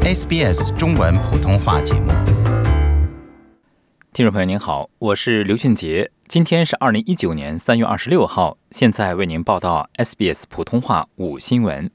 SBS 中文普通话节目。 听众朋友您好，我是刘俊杰，今天是2019年3月26号，现在为您报道 SBS 普通话午新闻。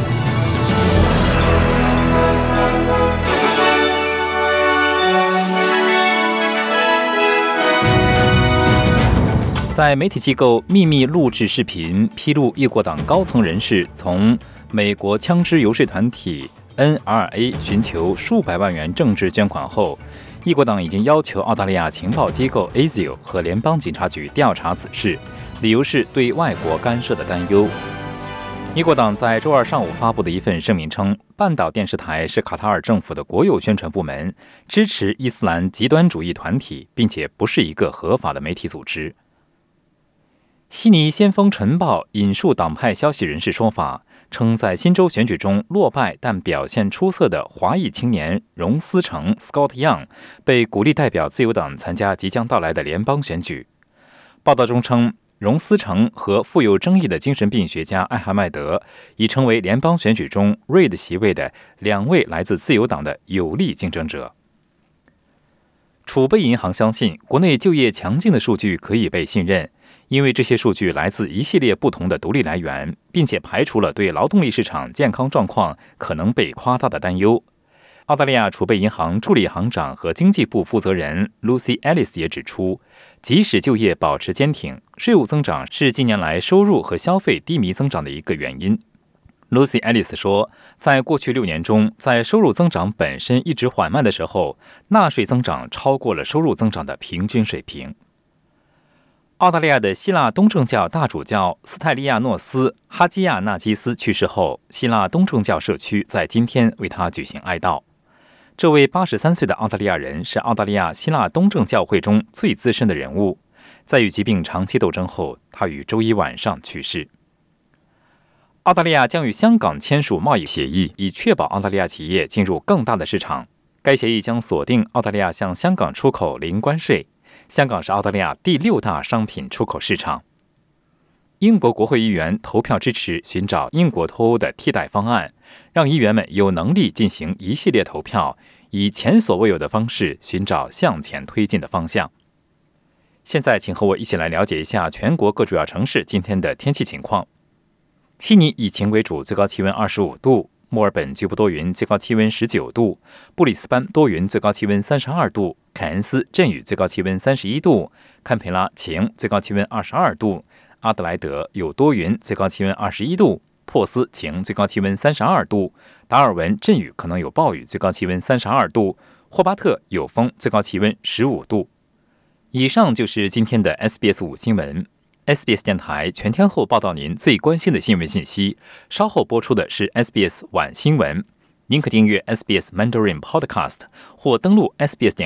在媒体机构秘密录制视频披露一国党高层人士从美国枪支游说团体 NRA 寻求数百万元政治捐款后，一国党已经要求澳大利亚情报机构 ASIO 和联邦警察局调查此事，理由是对外国干涉的担忧。一国党在周二上午发布的一份声明称，半岛电视台是卡塔尔政府的国有宣传部门，支持伊斯兰极端主义团体，并且不是一个合法的媒体组织。悉尼先锋晨报引述党派消息人士说法，称在新州选举中落败但表现出色的华裔青年荣思成 Scott Young 被鼓励代表自由党参加即将到来的联邦选举。报道中称，荣思成和富有争议的精神病学家艾哈迈德已成为联邦选举中 Reid 席位的2位来自自由党的有力竞争者。储备银行相信，国内就业强劲的数据可以被信任，因为这些数据来自一系列不同的独立来源，并且排除了对劳动力市场健康状况可能被夸大的担忧。澳大利亚储备银行助理行长和经济部负责人 Lucy Ellis 也指出，即使就业保持坚挺，税务增长是近年来收入和消费低迷增长的一个原因。Lucy Ellis 说，在过去6年中，在收入增长本身一直缓慢的时候，纳税增长超过了收入增长的平均水平。澳大利亚的希腊东正教大主教斯泰利亚诺斯·哈基亚纳基斯去世后，希腊东正教社区在今天为他举行哀悼。这位83岁的澳大利亚人是澳大利亚希腊东正教会中最资深的人物，在与疾病长期斗争后，他于周一晚上去世。澳大利亚将与香港签署贸易协议，以确保澳大利亚企业进入更大的市场。该协议将锁定澳大利亚向香港出口零关税。香港是澳大利亚第6大商品出口市场。英国国会议员投票支持寻找英国脱欧的替代方案，让议员们有能力进行一系列投票，以前所未有的方式寻找向前推进的方向。现在请和我一起来了解一下全国各主要城市今天的天气情况。悉尼以晴为主，最高气温25度；墨尔本局部多云，最高气温19度；布里斯班多云，最高气温32度；凯恩斯阵雨，最高气温31度；堪培拉晴，最高气温22度；阿德莱德有多云，最高气温21度；珀斯晴，最高气温32度；达尔文阵雨可能有暴雨，最高气温32度；霍巴特有风，最高气温15度。以上就是今天的 SBS 午新闻。SBS 电台全天候报道您最关心的新闻信息，稍后播出的是 SBS 晚新闻。您可订阅 SBS Mandarin Podcast 或登录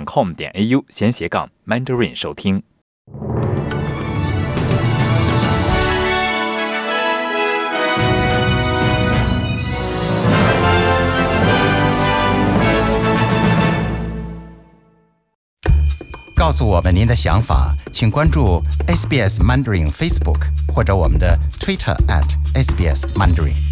sbs.com.au/Mandarin 收听。 告诉我们您的想法，请关注 SBS Mandarin Facebook 或者我们的 Twitter @SBS Mandarin。